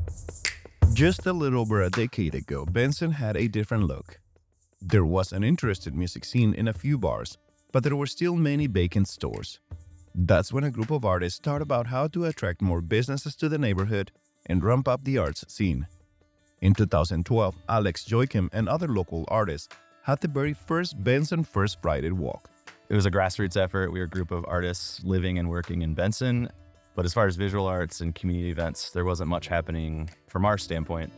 Just a little over a decade ago, Benson had a different look. There was an interested music scene in a few bars, but there were still many vacant stores. That's when a group of artists thought about how to attract more businesses to the neighborhood and ramp up the arts scene. In 2012, Alex Joachim and other local artists had the very first Benson First Friday walk. It was a grassroots effort. We were a group of artists living and working in Benson. But as far as visual arts and community events, there wasn't much happening from our standpoint.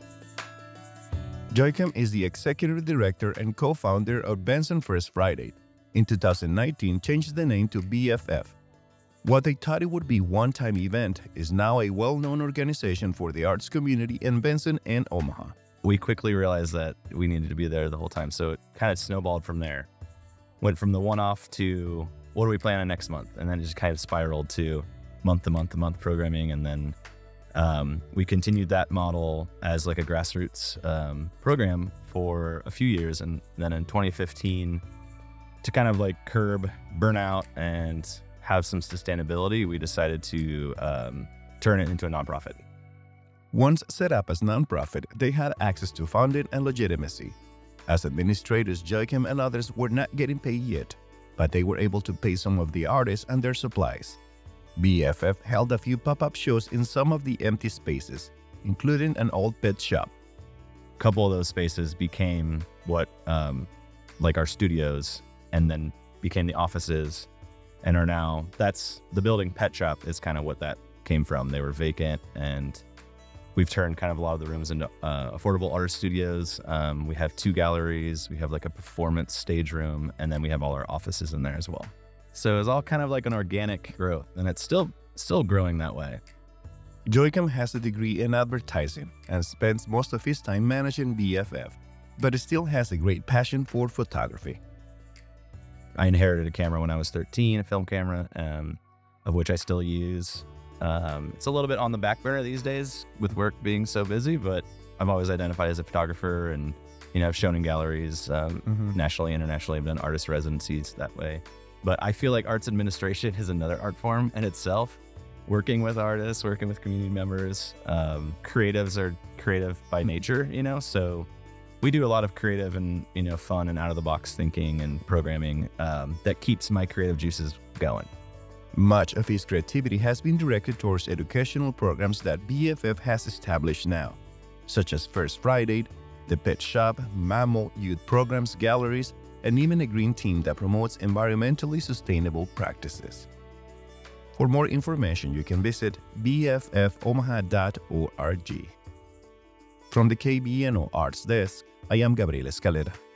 Joachim is the executive director and co-founder of Benson First Friday. In 2019, changed the name to BFF. What they thought it would be a one-time event is now a well-known organization for the arts community in Benson and Omaha. We quickly realized that we needed to be there the whole time, so it kind of snowballed from there. Went from the one-off to what do we plan on next month, and then it just kind of spiraled to month-to-month programming, and then we continued that model as like a grassroots program for a few years, and then in 2015, to kind of like curb burnout and have some sustainability, we decided to turn it into a nonprofit. Once set up as nonprofit, they had access to funding and legitimacy. As administrators, Joachim and others were not getting paid yet, but they were able to pay some of the artists and their supplies. BFF held a few pop-up shows in some of the empty spaces, including an old pet shop. A couple of those spaces became what, like our studios, and then became the offices, and are now, that's the building Pet Shop is kind of what that came from. They were vacant, and we've turned kind of a lot of the rooms into affordable artist studios. We have 2 galleries, we have like a performance stage room, and then we have all our offices in there as well. So it's all kind of like an organic growth, and it's still growing that way. Joachim has a degree in advertising and spends most of his time managing BFF, but he still has a great passion for photography. I inherited a camera when I was 13, a film camera, of which I still use. It's a little bit on the back burner these days with work being so busy, but I've always identified as a photographer, and I've shown in galleries nationally, internationally. I've done artist residencies that way. But I feel like arts administration is another art form in itself. Working with artists, working with community members, creatives are creative by nature, so we do a lot of creative and, fun and out-of-the-box thinking and programming that keeps my creative juices going. Much of his creativity has been directed towards educational programs that BFF has established now, such as First Friday, the Pet Shop, Mammal, youth programs, galleries, and even a green team that promotes environmentally sustainable practices. For more information, you can visit bffomaha.org. From the KBNO Arts Desk, I am Gabriel Escalera.